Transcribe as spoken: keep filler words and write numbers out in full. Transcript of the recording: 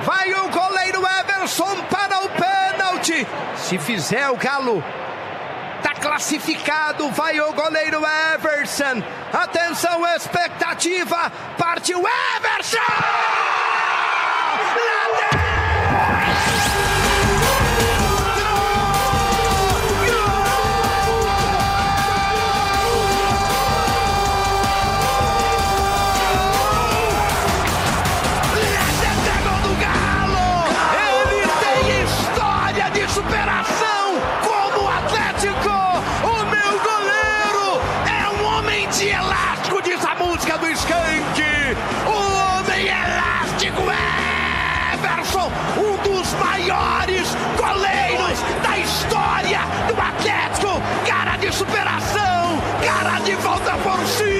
Vai o goleiro Everson para o pênalti. Se fizer, o Galo tá classificado. Vai o goleiro Everson. Atenção, expectativa. Partiu Everson! Do Skank, o homem elástico Everson, um dos maiores goleiros da história do Atlético, cara de superação, cara de volta por cima.